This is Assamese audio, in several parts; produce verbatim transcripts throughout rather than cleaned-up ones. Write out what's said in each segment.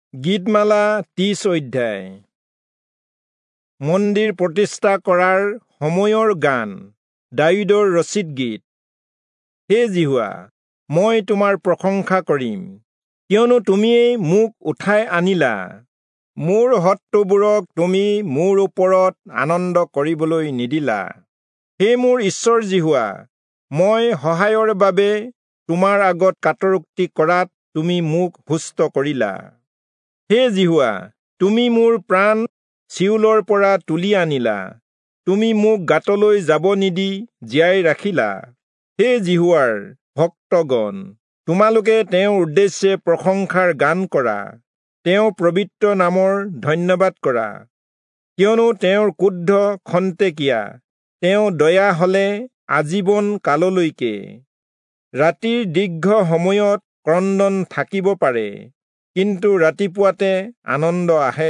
গীতমালা ত্ৰিশ অধ্যায়। মন্দিৰ প্ৰতিষ্ঠা কৰাৰ সময়ৰ গান। দাৱীদৰ ৰচিত গীত। হে জিহুৱা, মই তোমাৰ প্ৰশংসা কৰিম, কিয়নো তুমিয়েই মোক উঠাই আনিলা। মোৰ শত্ৰুবোৰক তুমি মোৰ ওপৰত আনন্দ কৰিবলৈ নিদিলা। হে মোৰ ঈশ্বৰ জিহুৱা, মই সহায়ৰ বাবে তোমাৰ আগত কাটৰোক্তি কৰাত তুমি মোক সুস্থ কৰিলা। হে জিহুৱা, তুমি মোৰ প্ৰাণ চিউলৰ পৰা তুলি আনিলা। তুমি মোক গাতলৈ যাব নিদি জীয়াই ৰাখিলা। হে জিহুৱাৰ ভক্তগণ, তোমালোকে তেওঁৰ উদ্দেশ্যে প্ৰশংসাৰ গান কৰা। তেওঁৰ পবিত্ৰ নামৰ ধন্যবাদ কৰা, কিয়নো তেওঁৰ ক্ৰোধ খন্তেকীয়া, তেওঁ দয়া হলে আজীৱন কাললৈকে। ৰাতিৰ দীৰ্ঘ সময়ত ক্ৰদন থাকিব পাৰে, কিন্তু ৰাতিপুৱাতে আনন্দ আহে।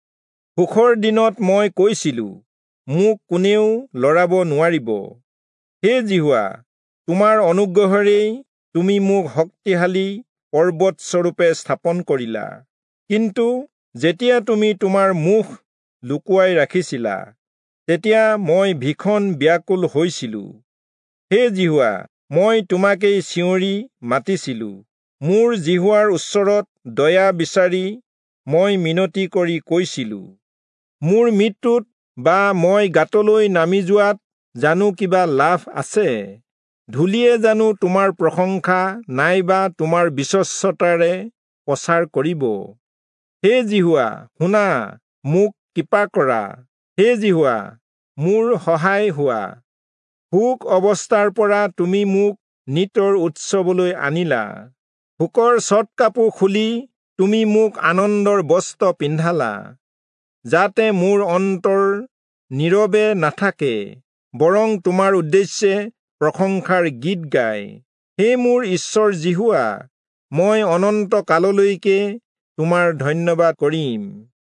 সুখৰ দিনত মই কৈছিলো, মোক কোনেও লৰাব নোৱাৰিব। হে জিহুৱা, তোমাৰ অনুগ্ৰহেৰেই তুমি মোক শক্তিশালী পৰ্বত স্বৰূপে স্থাপন কৰিলা। কিন্তু যেতিয়া তুমি তোমাৰ মুখ লুকুৱাই ৰাখিছিলা, তেতিয়া মই ভীষণ ব্যাকুল হৈছিলো। হে জিহুৱা, মই তোমাকেই চিঞৰি মাতিছিলো। মোৰ জিহুৱাৰ ওচৰত দয়া বিচাৰি মই মিনতি কৰি কৈছিলো, মোৰ মৃত্যুত বা মই গাতলৈ নামি যোৱাত জানো কিবা লাভ আছে? ধূলিয়ে জানো তোমাৰ প্ৰশংসা নাইবা তোমাৰ বিশ্বস্ততাৰে প্ৰচাৰ কৰিব? হে জিহুৱা, শুনা, মোক কৃপা কৰা। হে জিহুৱা, মোৰ সহায় হোৱা। শোক অৱস্থাৰ পৰা তুমি মোক নিতৰ উৎসৱলৈ আনিলা। শোকৰ ছট কাপোৰ খুলি তুমি মোক আনন্দৰ বস্ত্ৰ পিন্ধালা, যাতে মোৰ অন্তৰ নীৰৱে নাথাকে, বৰং তোমাৰ উদ্দেশ্যে প্ৰশংসাৰ গীত গায়। হে মোৰ ঈশ্বৰ জিহুৱা, মই অনন্ত কাললৈকে তোমাৰ ধন্যবাদ কৰিম।